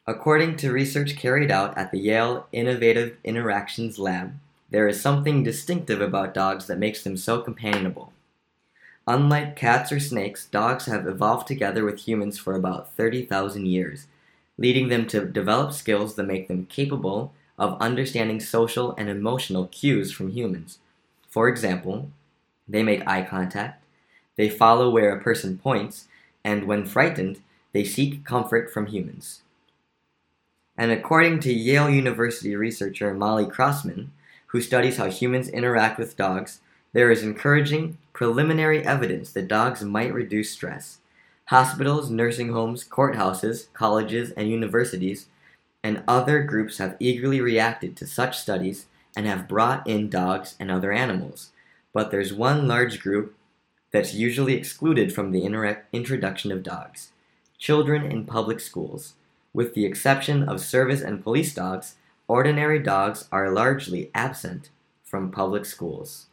According to research carried out at the Yale Innovative Interactions Lab, there is something distinctive about dogs that makes them so companionable. Unlike cats or snakes, dogs have evolved together with humans for about 30,000 years, leading them to develop skills that make them capable of understanding social and emotional cues from humans. For example, they make eye contact, they follow where a person points, and when frightened, they seek comfort from humans. And according to Yale University researcher Molly Crossman, who studies how humans interact with dogs, there is encouraging, preliminary evidence that dogs might reduce stress. Hospitals, nursing homes, courthouses, colleges, and universities, and other groups have eagerly reacted to such studies and have brought in dogs and other animals. But there's one large group that's usually excluded from the introduction of dogs: children in public schools. With the exception of service and police dogs, ordinary dogs are largely absent from public schools.